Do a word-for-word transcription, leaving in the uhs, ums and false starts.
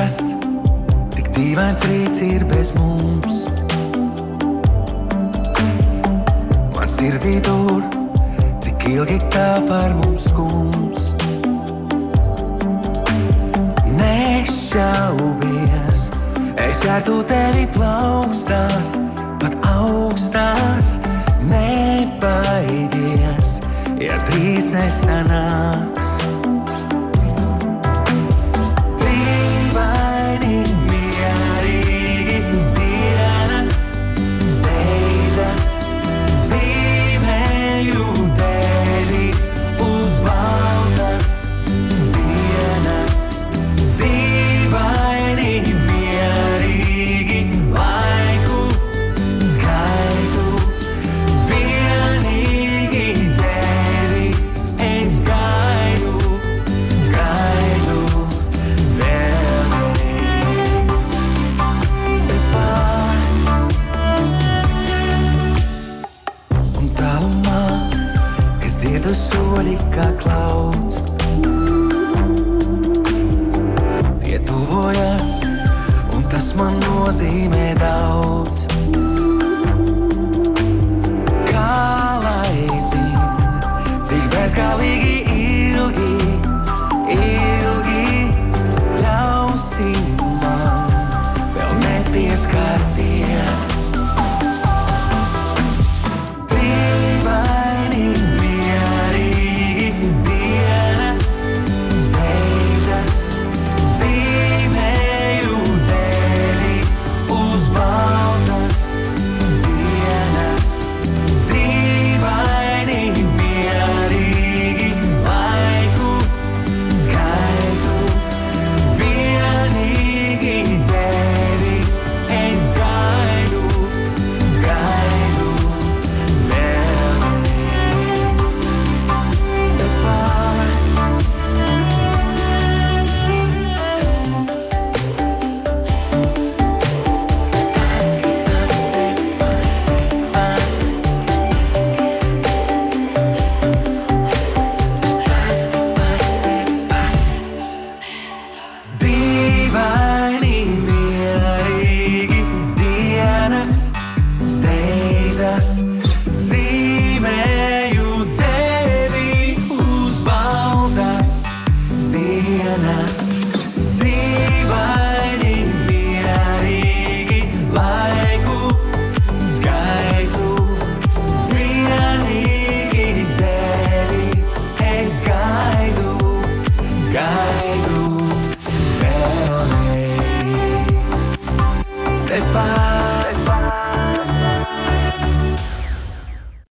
saprast, tik dīvains rīts ir bez mums. Man sirdī tur, cik ilgi tā par mums skums. Nešaubies, es ķertu tevi plaukstās, pat augstās. Nebaidies, ja drīz nesanāks. Dīvaini, mierīgi dienas steidzas, zīmēju tevi uz baltas sienas. Dīvaini, mierīgi laiku skaitu, vienīgi tevi es gaidu, gaidu vēlreiz. Un tālumā es dzirdu soļi kā klauds. Tie tuvojas, un tas man nozīmē daudz. Kā lai zin, cik bezgalīgi ilgi, ilgi ļausi man vēl nepieskarties. Dīvaini, mierīgi dienas steidzas, zīmēju tevi uz baltas sienas. Dīvaini, mierīgi laiku skaitu, vienīgi tevi es gaidu, gaidu vēlreiz. Dīvaini, mierīgi dienas steidzas, zīmēju tevi uz baltas sienas. Dīvaini